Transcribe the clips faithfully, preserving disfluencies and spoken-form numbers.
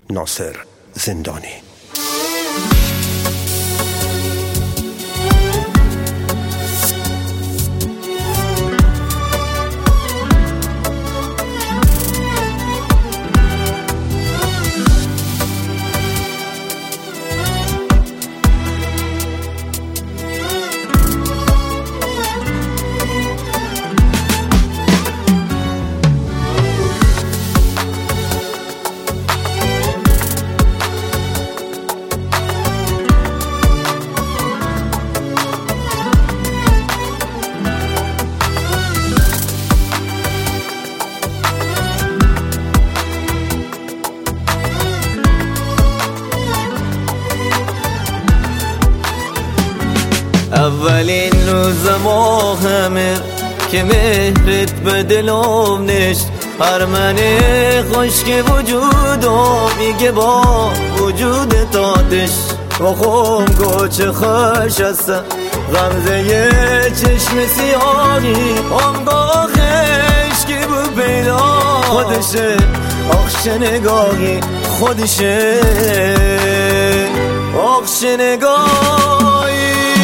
ناصر زندانی. اولین روز ماهمه که مهرت به دلم نشت، هرمنه خشک وجودم میگه با وجود تاتش بخوم گوچه خوش هستم غمزه یه چشم سیاهی آنگاهش که بو پیدا خودشه آخش نگاهی خودشه آخش نگاهی.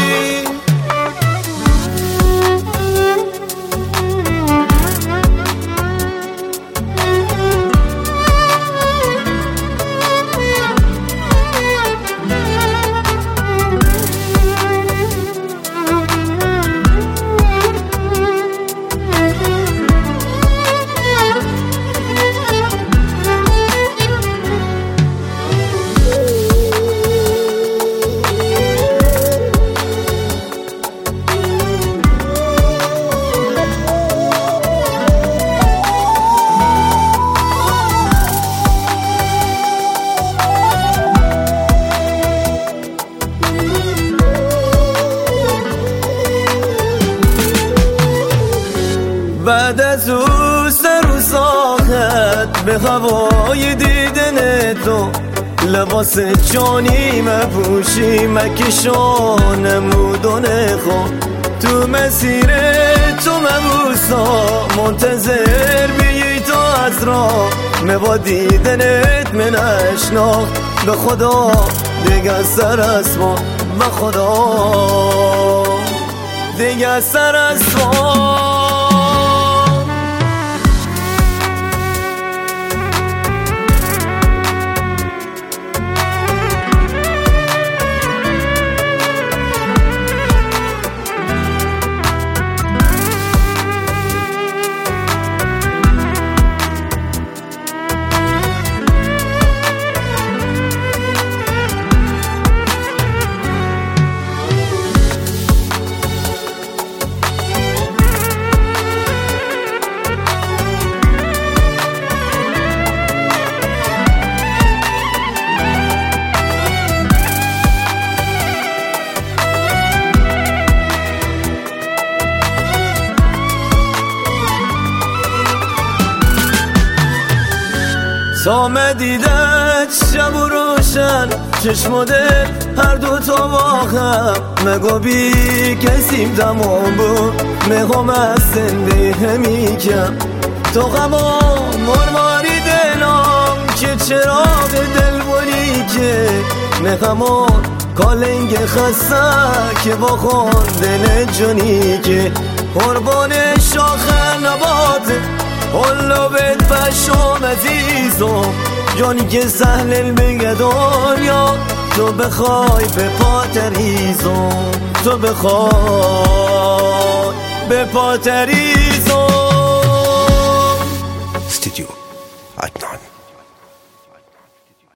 بعد از او سر و ساخت به هوای دیدن تو، لباس جانی مپوشی مکشان مودونه خود تو مسیر تو مبوسا منتظر بیایی تو از راه مبا دیدنت من اشناخ به خدا دیگه سر از ما به خدا دیگه سر از ما. تا دیدت شب و روشن چشم و دل هر دو تا واقعم مگو بی کسیم تمام بود مگم از زنده میکم تو غما مرماری دلم که چراغ دل بونی که مگمون کالنگ خسته که با خون دل جونی که قربان شاخ نباته حالا بهت پشم عزیزم جانی که سهل بگه دنیا تو بخوای به پاتریزم تو بخوای به پاتریزم. استودیو عدنان.